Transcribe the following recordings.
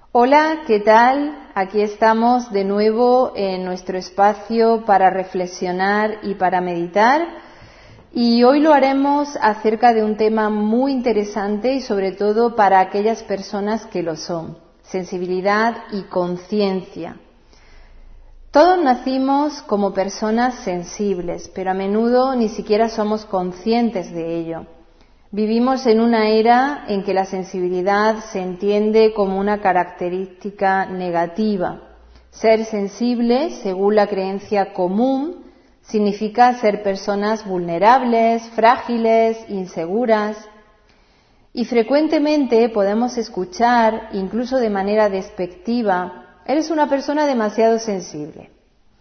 Hola, ¿qué tal? Aquí estamos de nuevo en nuestro espacio para reflexionar y para meditar. Y hoy lo haremos acerca de un tema muy interesante y sobre todo para aquellas personas que lo son: sensibilidad y conciencia. Todos nacimos como personas sensibles, pero a menudo ni siquiera somos conscientes de ello. Vivimos en una era en que la sensibilidad se entiende como una característica negativa. Ser sensible, según la creencia común, significa ser personas vulnerables, frágiles, inseguras. Y frecuentemente podemos escuchar, incluso de manera despectiva: eres una persona demasiado sensible.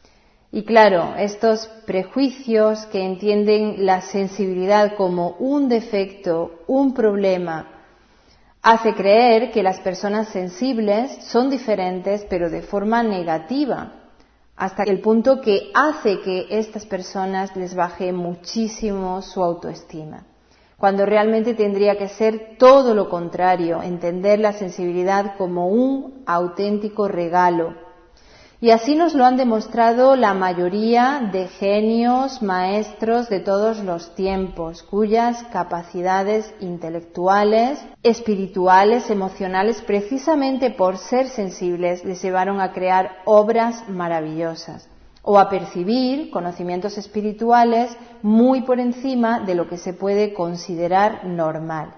Y claro, estos prejuicios que entienden la sensibilidad como un defecto, un problema, hace creer que las personas sensibles son diferentes, pero de forma negativa, hasta el punto que hace que estas personas les baje muchísimo su autoestima, cuando realmente tendría que ser todo lo contrario, entender la sensibilidad como un auténtico regalo. Y así nos lo han demostrado la mayoría de genios, maestros de todos los tiempos, cuyas capacidades intelectuales, espirituales, emocionales, precisamente por ser sensibles, les llevaron a crear obras maravillosas o a percibir conocimientos espirituales muy por encima de lo que se puede considerar normal.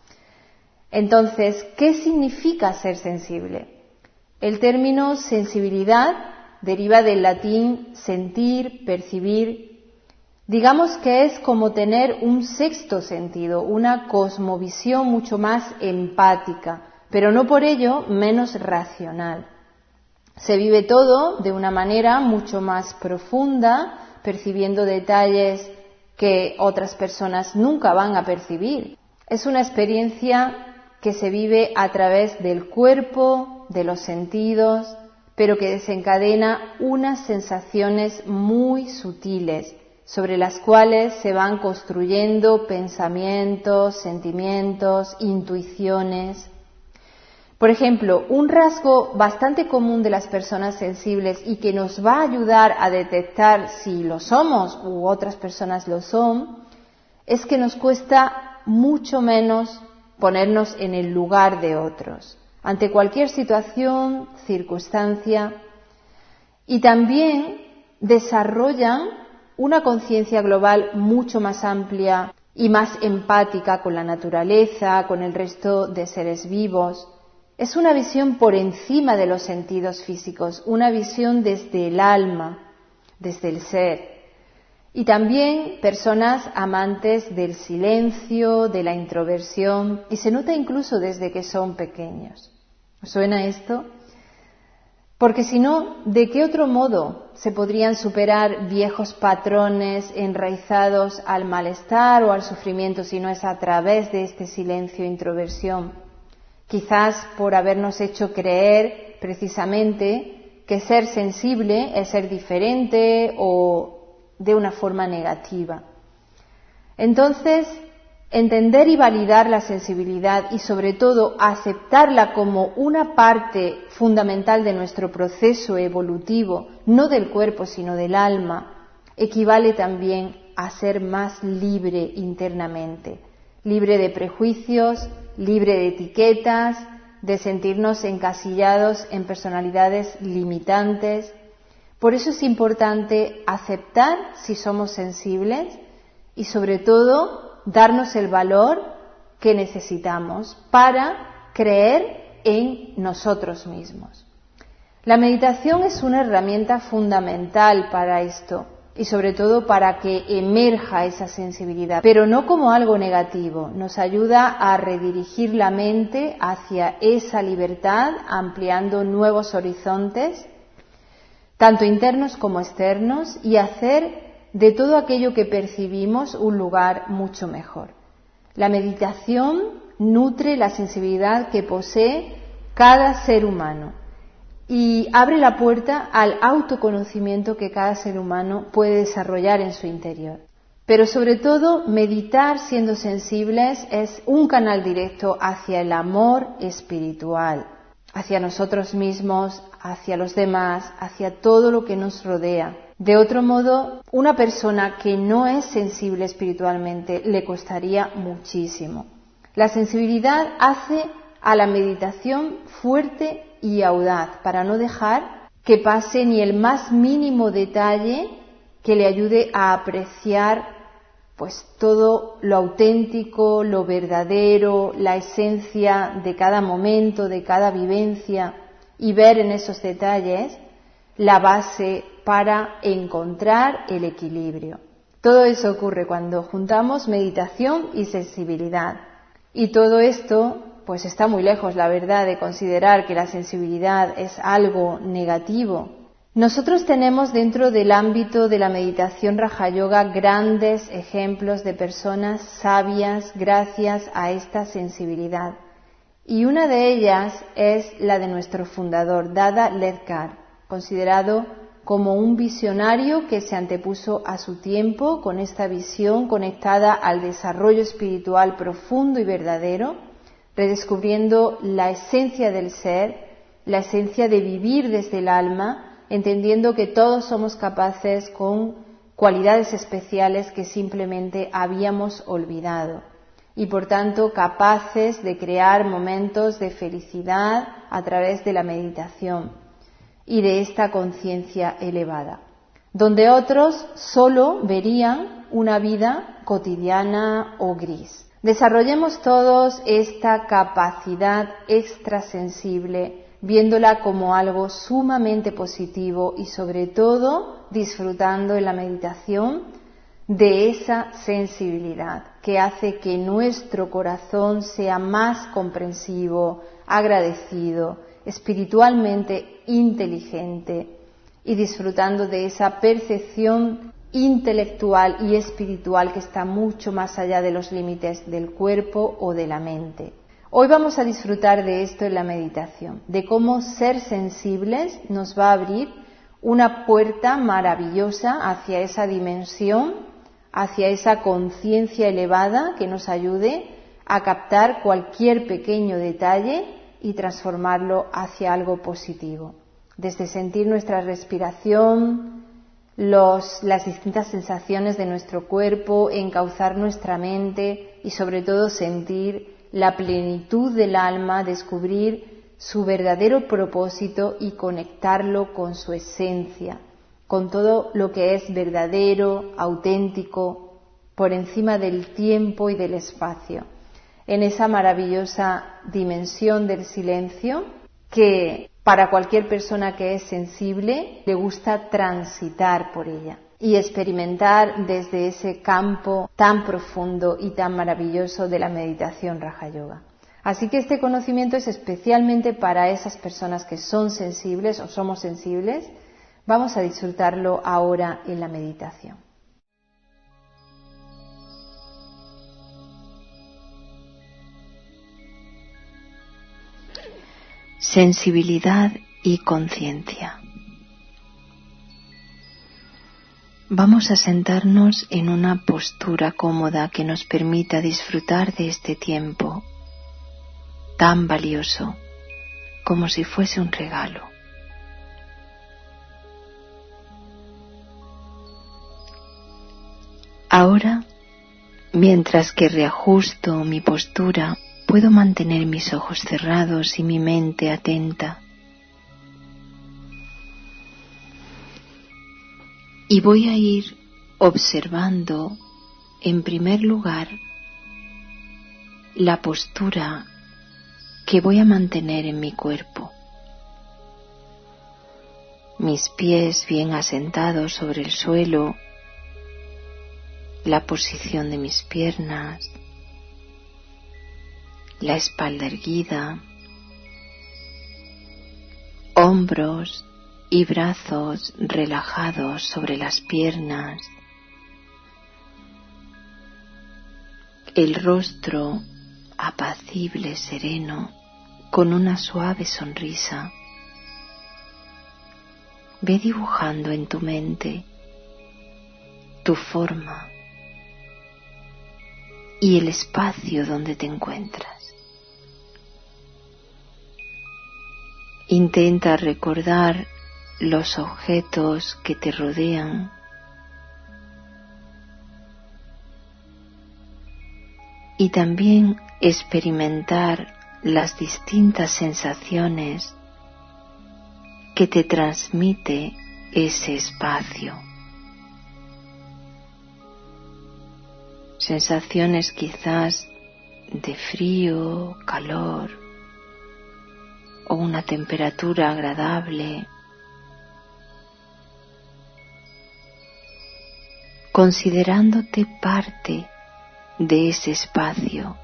Entonces, ¿qué significa ser sensible? El término sensibilidad deriva del latín sentir, percibir. Digamos que es como tener un sexto sentido, una cosmovisión mucho más empática, pero no por ello menos racional. Se vive todo de una manera mucho más profunda, percibiendo detalles que otras personas nunca van a percibir. Es una experiencia que se vive a través del cuerpo, de los sentidos, pero que desencadena unas sensaciones muy sutiles, sobre las cuales se van construyendo pensamientos, sentimientos, intuiciones. Por ejemplo, un rasgo bastante común de las personas sensibles y que nos va a ayudar a detectar si lo somos u otras personas lo son, es que nos cuesta mucho menos ponernos en el lugar de otros, ante cualquier situación, circunstancia, y también desarrollan una conciencia global mucho más amplia y más empática con la naturaleza, con el resto de seres vivos. Es una visión por encima de los sentidos físicos, una visión desde el alma, desde el ser. Y también personas amantes del silencio, de la introversión, y se nota incluso desde que son pequeños. ¿Os suena esto? Porque si no, ¿de qué otro modo se podrían superar viejos patrones enraizados al malestar o al sufrimiento si no es a través de este silencio e introversión? Quizás por habernos hecho creer precisamente que ser sensible es ser diferente o de una forma negativa. Entonces, entender y validar la sensibilidad y sobre todo aceptarla como una parte fundamental de nuestro proceso evolutivo, no del cuerpo sino del alma, equivale también a ser más libre internamente, libre de prejuicios, libre de etiquetas, de sentirnos encasillados en personalidades limitantes. Por eso es importante aceptar si somos sensibles y sobre todo darnos el valor que necesitamos para creer en nosotros mismos. La meditación es una herramienta fundamental para esto y sobre todo para que emerja esa sensibilidad, pero no como algo negativo. Nos ayuda a redirigir la mente hacia esa libertad, ampliando nuevos horizontes, tanto internos como externos, y hacer de todo aquello que percibimos un lugar mucho mejor. La meditación nutre la sensibilidad que posee cada ser humano y abre la puerta al autoconocimiento que cada ser humano puede desarrollar en su interior. Pero sobre todo, meditar siendo sensibles es un canal directo hacia el amor espiritual, hacia nosotros mismos, hacia los demás, hacia todo lo que nos rodea. De otro modo, una persona que no es sensible espiritualmente le costaría muchísimo. La sensibilidad hace a la meditación fuerte y audaz para no dejar que pase ni el más mínimo detalle que le ayude a apreciar pues todo lo auténtico, lo verdadero, la esencia de cada momento, de cada vivencia, y ver en esos detalles la base para encontrar el equilibrio. Todo eso ocurre cuando juntamos meditación y sensibilidad. Y todo esto pues está muy lejos, la verdad, de considerar que la sensibilidad es algo negativo. Nosotros tenemos dentro del ámbito de la meditación Raja Yoga grandes ejemplos de personas sabias gracias a esta sensibilidad. Y una de ellas es la de nuestro fundador, Dada Ledkar, considerado como un visionario que se antepuso a su tiempo con esta visión conectada al desarrollo espiritual profundo y verdadero, redescubriendo la esencia del ser, la esencia de vivir desde el alma, entendiendo que todos somos capaces con cualidades especiales que simplemente habíamos olvidado y por tanto capaces de crear momentos de felicidad a través de la meditación y de esta conciencia elevada, donde otros solo verían una vida cotidiana o gris. Desarrollemos todos esta capacidad extrasensible, viéndola como algo sumamente positivo y sobre todo disfrutando en la meditación de esa sensibilidad que hace que nuestro corazón sea más comprensivo, agradecido, espiritualmente inteligente y disfrutando de esa percepción intelectual y espiritual que está mucho más allá de los límites del cuerpo o de la mente. Hoy vamos a disfrutar de esto en la meditación, de cómo ser sensibles nos va a abrir una puerta maravillosa hacia esa dimensión, hacia esa conciencia elevada que nos ayude a captar cualquier pequeño detalle y transformarlo hacia algo positivo. Desde sentir nuestra respiración, las distintas sensaciones de nuestro cuerpo, encauzar nuestra mente y sobre todo sentir la plenitud del alma, descubrir su verdadero propósito y conectarlo con su esencia, con todo lo que es verdadero, auténtico, por encima del tiempo y del espacio, en esa maravillosa dimensión del silencio que para cualquier persona que es sensible le gusta transitar por ella y experimentar desde ese campo tan profundo y tan maravilloso de la meditación Raja Yoga. Así que este conocimiento es especialmente para esas personas que son sensibles o somos sensibles. Vamos a disfrutarlo ahora en la meditación. Sensibilidad y conciencia. Vamos a sentarnos en una postura cómoda que nos permita disfrutar de este tiempo tan valioso como si fuese un regalo. Ahora, mientras que reajusto mi postura, puedo mantener mis ojos cerrados y mi mente atenta. Y voy a ir observando, en primer lugar, la postura que voy a mantener en mi cuerpo. Mis pies bien asentados sobre el suelo, la posición de mis piernas, la espalda erguida, hombros y brazos relajados sobre las piernas, el rostro apacible, sereno, con una suave sonrisa. Ve dibujando en tu mente tu forma y el espacio donde te encuentras. Intenta recordar los objetos que te rodean. Y también experimentar las distintas sensaciones que te transmite ese espacio. Sensaciones quizás de frío, calor o una temperatura agradable. Considerándote parte de ese espacio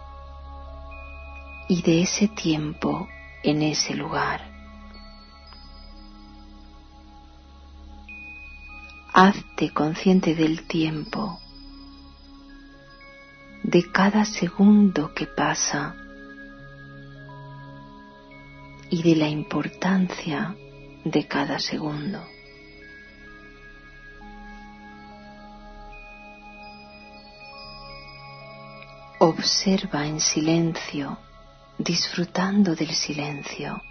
y de ese tiempo en ese lugar. Hazte consciente del tiempo, de cada segundo que pasa y de la importancia de cada segundo. Observa en silencio, disfrutando del silencio,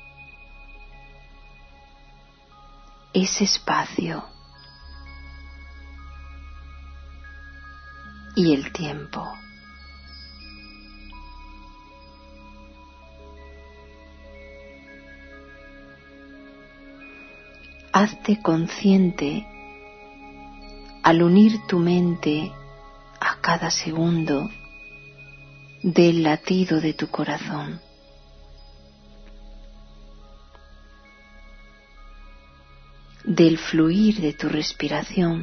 ese espacio y el tiempo. Hazte consciente al unir tu mente a cada segundo del latido de tu corazón. Del fluir de tu respiración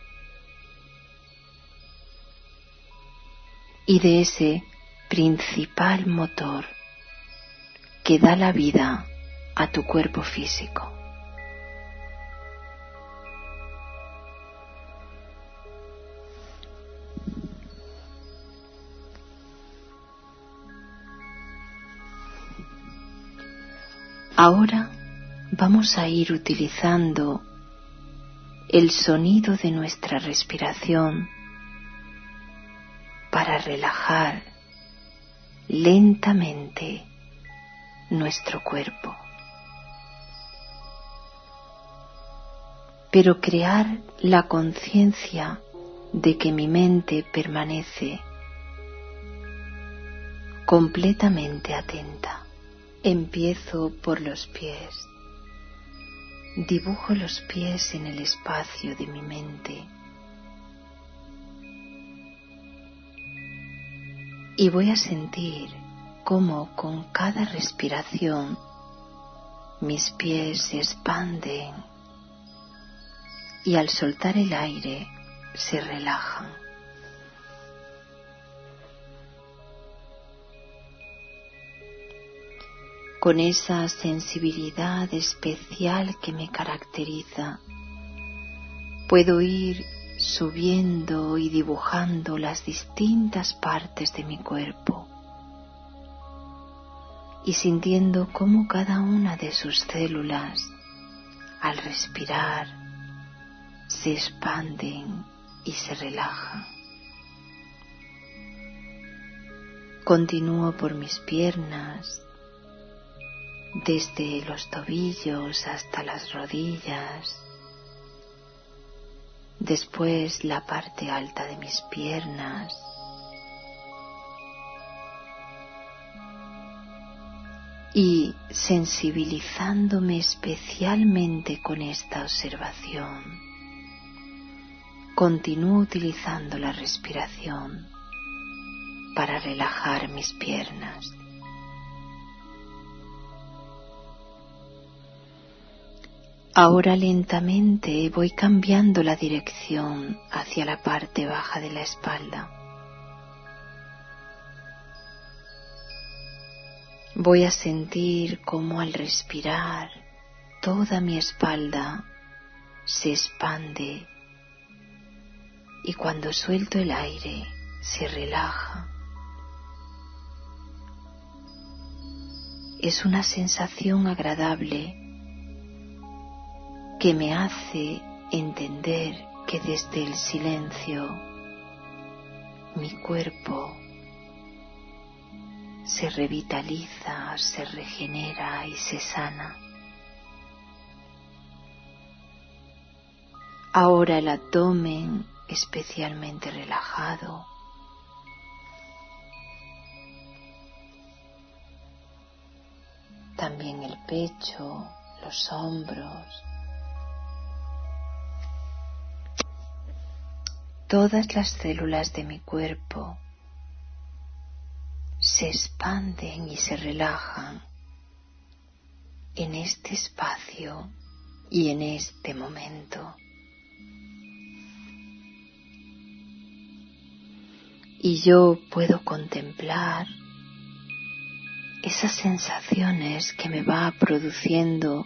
y de ese principal motor que da la vida a tu cuerpo físico. Ahora vamos a ir utilizando el sonido de nuestra respiración para relajar lentamente nuestro cuerpo, pero crear la conciencia de que mi mente permanece completamente atenta. Empiezo por los pies. Dibujo los pies en el espacio de mi mente. Y voy a sentir cómo con cada respiración mis pies se expanden y al soltar el aire se relajan. Con esa sensibilidad especial que me caracteriza, puedo ir subiendo y dibujando las distintas partes de mi cuerpo y sintiendo cómo cada una de sus células, al respirar, se expanden y se relajan. Continúo por mis piernas, desde los tobillos hasta las rodillas, después la parte alta de mis piernas, y sensibilizándome especialmente con esta observación, continúo utilizando la respiración para relajar mis piernas. Ahora lentamente voy cambiando la dirección hacia la parte baja de la espalda. Voy a sentir cómo al respirar toda mi espalda se expande y cuando suelto el aire se relaja. Es una sensación agradable que me hace entender que desde el silencio mi cuerpo se revitaliza, se regenera y se sana. Ahora el abdomen especialmente relajado. También el pecho, los hombros. Todas las células de mi cuerpo se expanden y se relajan en este espacio y en este momento. Y yo puedo contemplar esas sensaciones que me va produciendo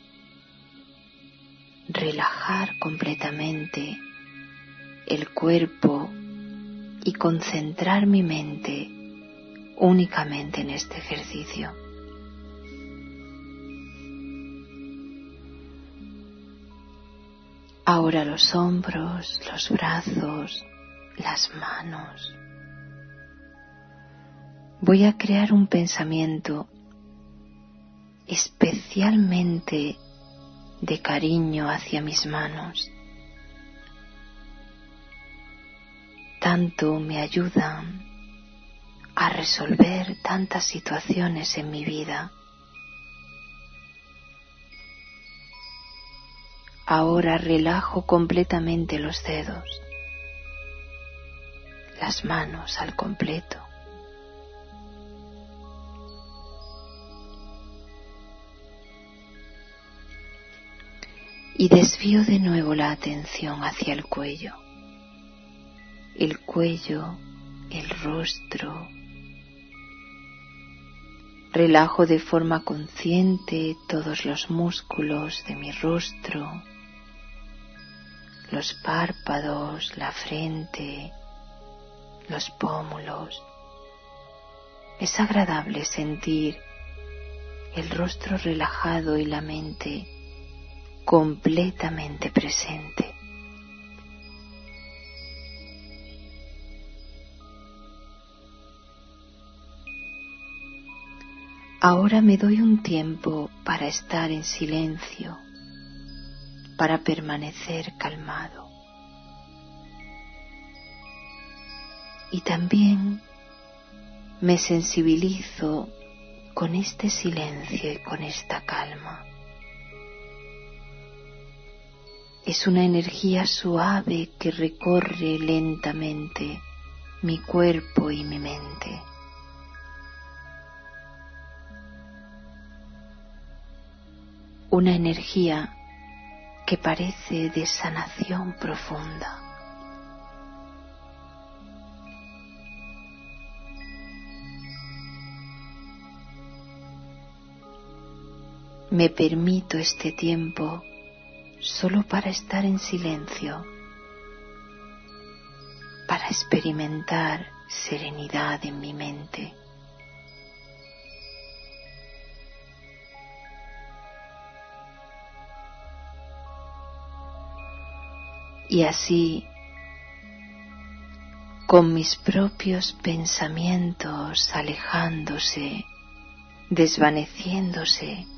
relajar completamente el cuerpo y concentrar mi mente únicamente en este ejercicio. Ahora los hombros, los brazos, las manos. Voy a crear un pensamiento especialmente de cariño hacia mis manos. Tanto me ayudan a resolver tantas situaciones en mi vida. Ahora relajo completamente los dedos, las manos al completo. Y desvío de nuevo la atención hacia el cuello, el rostro. Relajo de forma consciente todos los músculos de mi rostro, los párpados, la frente, los pómulos. Es agradable sentir el rostro relajado y la mente completamente presente. Ahora me doy un tiempo para estar en silencio, para permanecer calmado. Y también me sensibilizo con este silencio y con esta calma. Es una energía suave que recorre lentamente mi cuerpo y mi mente. Una energía que parece de sanación profunda. Me permito este tiempo solo para estar en silencio, para experimentar serenidad en mi mente. Y así, con mis propios pensamientos alejándose, desvaneciéndose,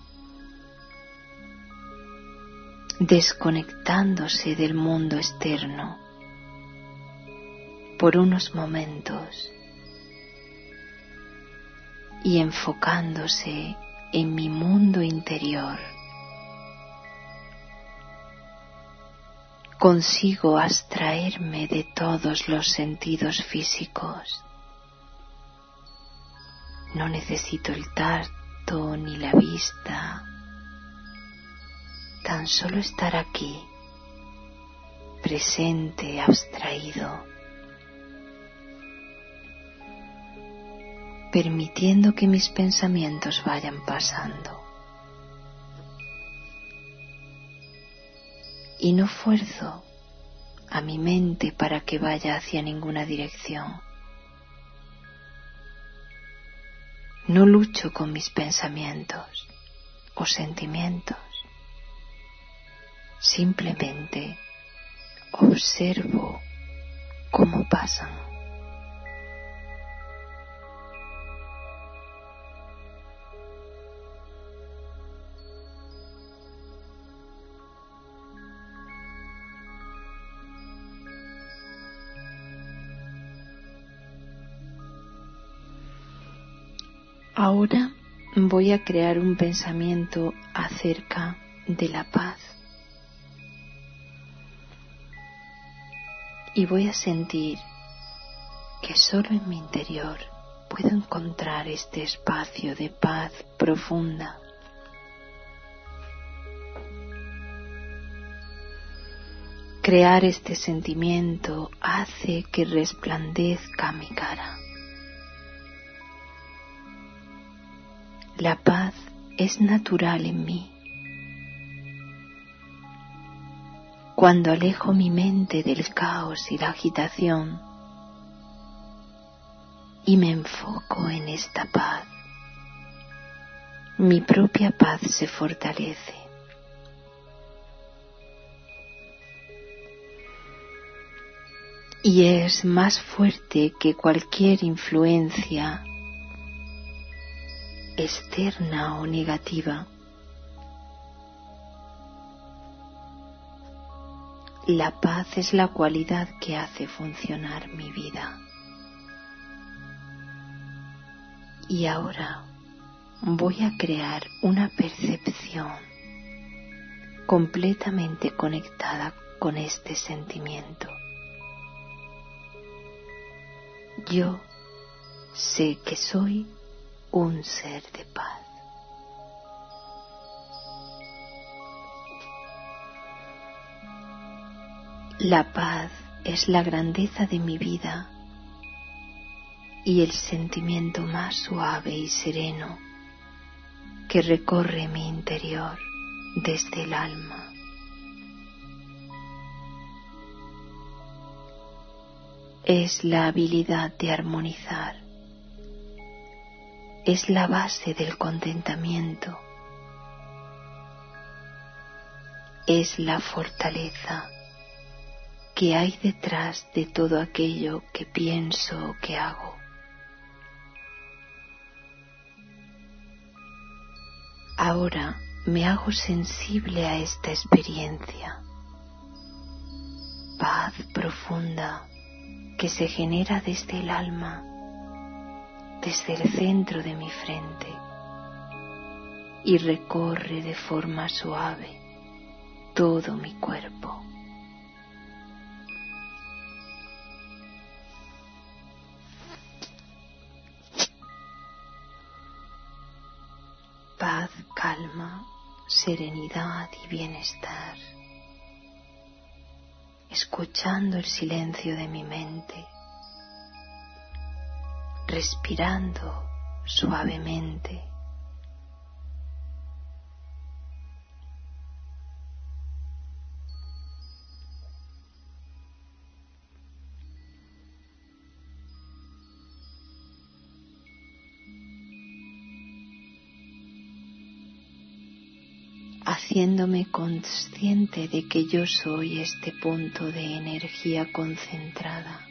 desconectándose del mundo externo por unos momentos y enfocándose en mi mundo interior, consigo abstraerme de todos los sentidos físicos. No necesito el tacto ni la vista. Tan solo estar aquí, presente, abstraído, permitiendo que mis pensamientos vayan pasando. Y no fuerzo a mi mente para que vaya hacia ninguna dirección. No lucho con mis pensamientos o sentimientos. Simplemente observo cómo pasan. Ahora voy a crear un pensamiento acerca de la paz y voy a sentir que solo en mi interior puedo encontrar este espacio de paz profunda. Crear este sentimiento hace que resplandezca mi cara. La paz es natural en mí. Cuando alejo mi mente del caos y la agitación y me enfoco en esta paz, mi propia paz se fortalece. Y es más fuerte que cualquier influencia externa o negativa. La paz es la cualidad que hace funcionar mi vida. Y ahora voy a crear una percepción completamente conectada con este sentimiento. Yo sé que soy un ser de paz. La paz es la grandeza de mi vida y el sentimiento más suave y sereno que recorre mi interior desde el alma. Es la habilidad de armonizar. Es la base del contentamiento. Es la fortaleza que hay detrás de todo aquello que pienso o que hago. Ahora me hago sensible a esta experiencia. Paz profunda que se genera desde el alma, desde el centro de mi frente y recorre de forma suave todo mi cuerpo. Paz, calma, serenidad y bienestar. Escuchando el silencio de mi mente, respirando suavemente. Haciéndome consciente de que yo soy este punto de energía concentrada,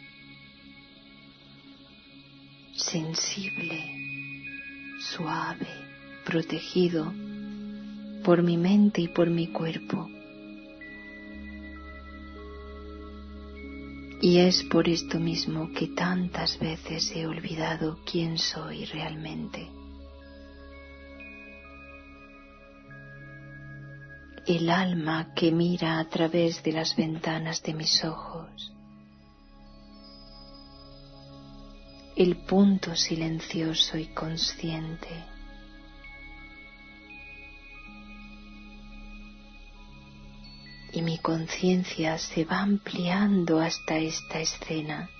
sensible, suave, protegido por mi mente y por mi cuerpo. Y es por esto mismo que tantas veces he olvidado quién soy realmente. El alma que mira a través de las ventanas de mis ojos. El punto silencioso y consciente. Y mi conciencia se va ampliando hasta esta escena.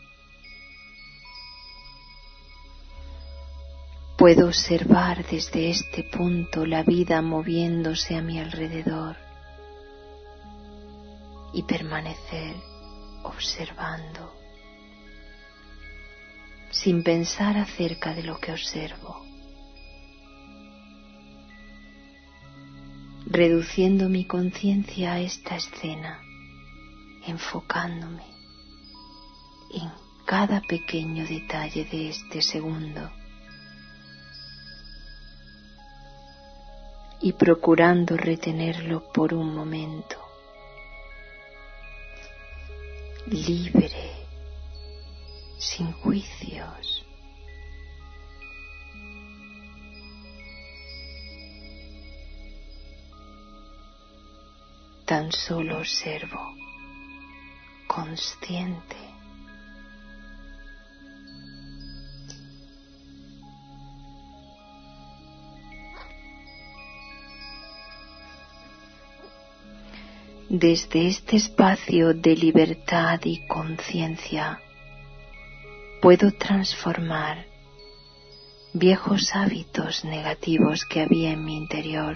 Puedo observar desde este punto la vida moviéndose a mi alrededor y permanecer observando, sin pensar acerca de lo que observo, reduciendo mi conciencia a esta escena, enfocándome en cada pequeño detalle de este segundo y procurando retenerlo por un momento, libre, sin juicios, tan solo observo, consciente. Desde este espacio de libertad y conciencia puedo transformar viejos hábitos negativos que había en mi interior.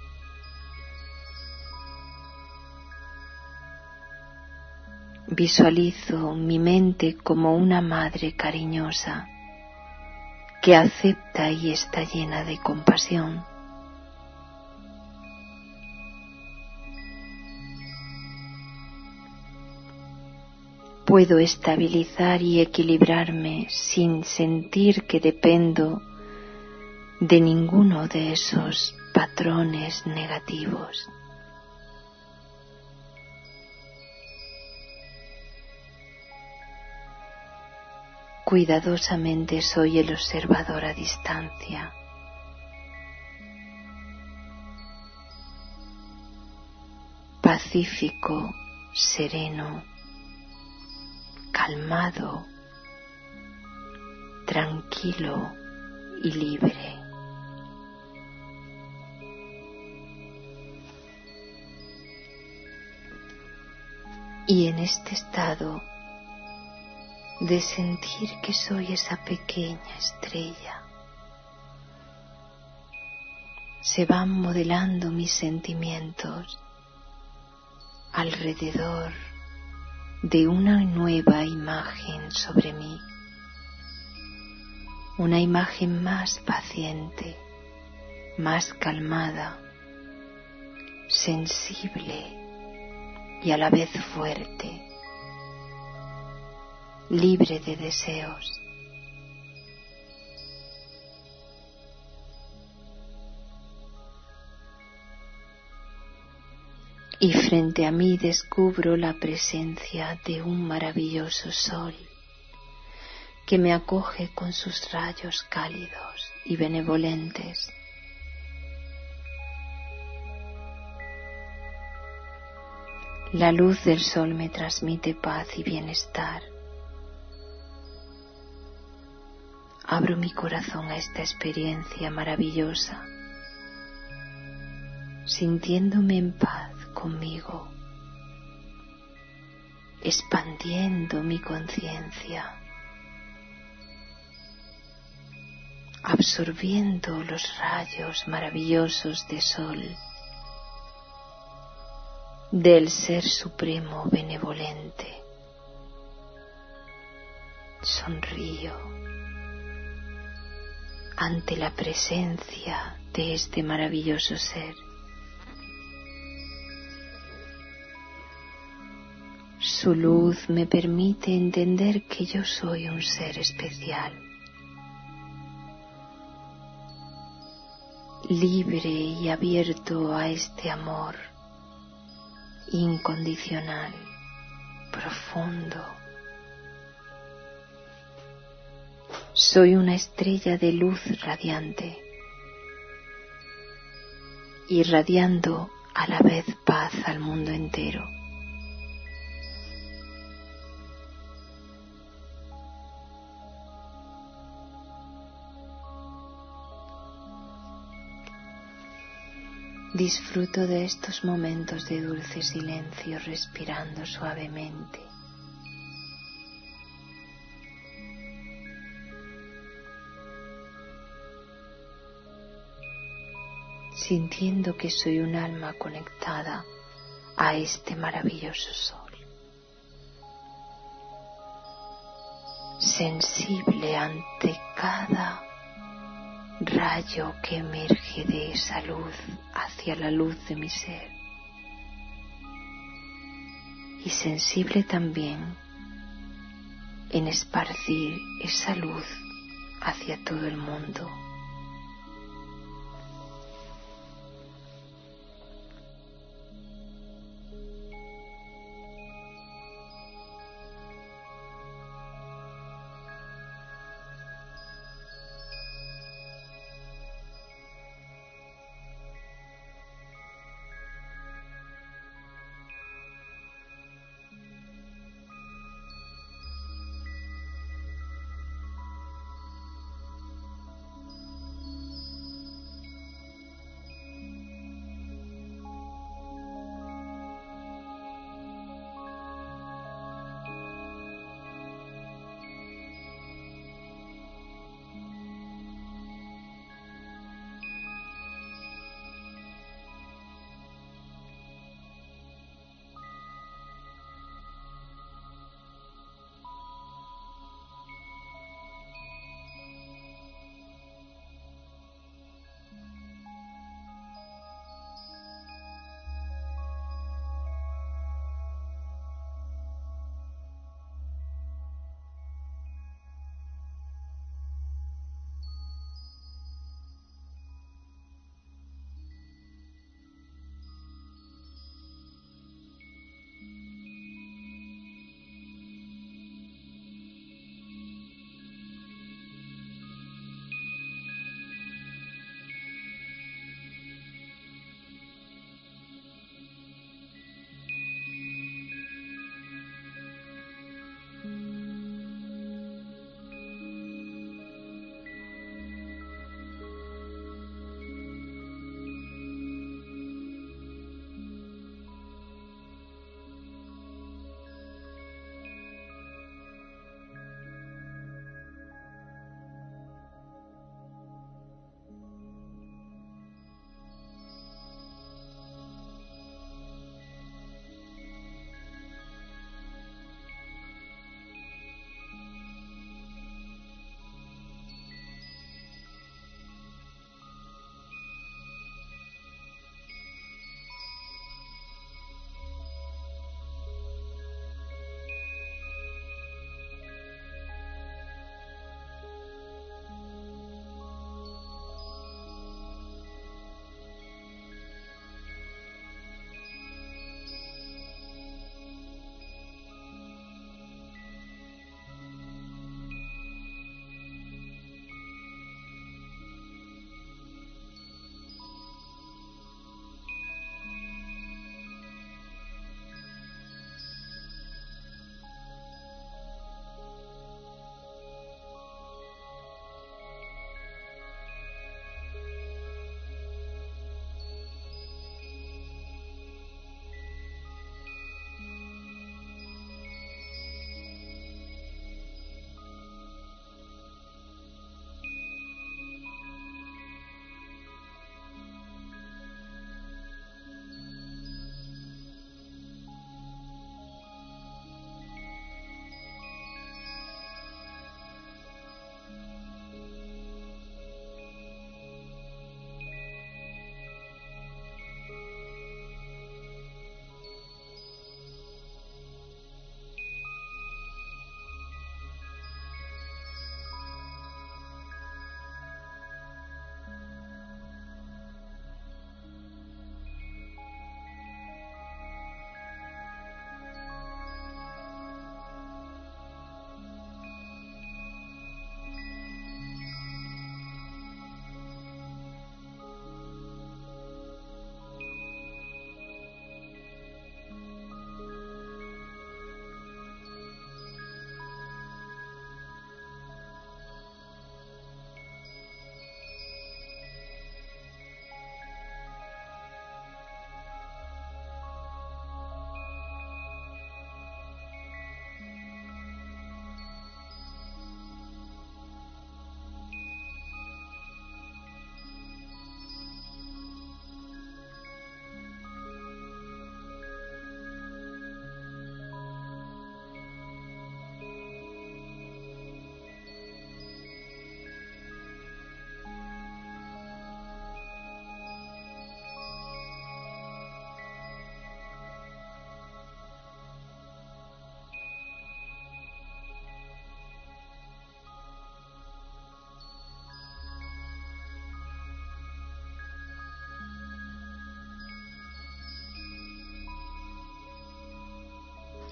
Visualizo mi mente como una madre cariñosa que acepta y está llena de compasión. Puedo estabilizar y equilibrarme sin sentir que dependo de ninguno de esos patrones negativos. Cuidadosamente soy el observador a distancia. Pacífico, sereno, calmado, tranquilo y libre. Y en este estado de sentir que soy esa pequeña estrella, se van modelando mis sentimientos alrededor de una nueva imagen sobre mí, una imagen más paciente, más calmada, sensible y a la vez fuerte, libre de deseos. Y frente a mí descubro la presencia de un maravilloso sol que me acoge con sus rayos cálidos y benevolentes. La luz del sol me transmite paz y bienestar. Abro mi corazón a esta experiencia maravillosa, sintiéndome en paz conmigo, expandiendo mi conciencia, absorbiendo los rayos maravillosos de sol del Ser Supremo benevolente. Sonrío ante la presencia de este maravilloso ser. Su luz me permite entender que yo soy un ser especial, libre y abierto a este amor incondicional, profundo. Soy una estrella de luz radiante, irradiando a la vez paz al mundo entero. Disfruto de estos momentos de dulce silencio respirando suavemente. Sintiendo que soy un alma conectada a este maravilloso sol. Sensible ante cada rayo que emerge de esa luz hacia la luz de mi ser, y sensible también en esparcir esa luz hacia todo el mundo.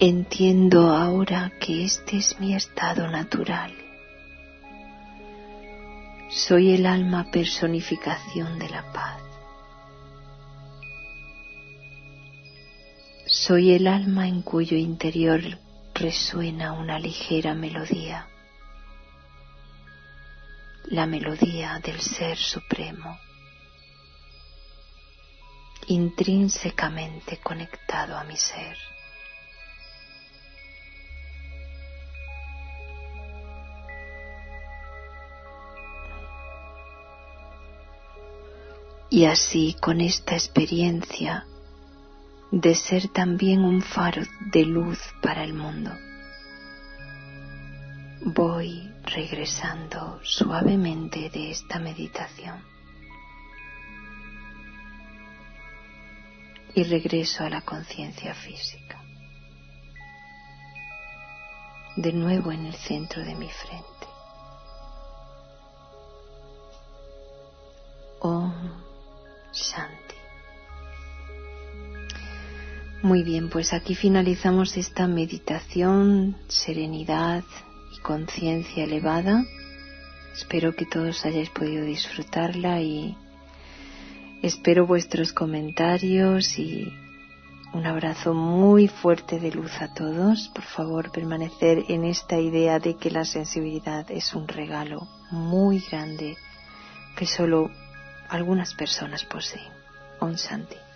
Entiendo ahora que este es mi estado natural. Soy el alma personificación de la paz. Soy el alma en cuyo interior resuena una ligera melodía, la melodía del Ser Supremo, intrínsecamente conectado a mi ser. Y así, con esta experiencia de ser también un faro de luz para el mundo, voy regresando suavemente de esta meditación y regreso a la conciencia física, de nuevo en el centro de mi frente. Om Shanti. Muy bien, pues aquí finalizamos esta meditación, serenidad y conciencia elevada. Espero que todos hayáis podido disfrutarla y espero vuestros comentarios y un abrazo muy fuerte de luz a todos. Por favor, permanecer en esta idea de que la sensibilidad es un regalo muy grande que solo algunas personas poseen. Om Shanti.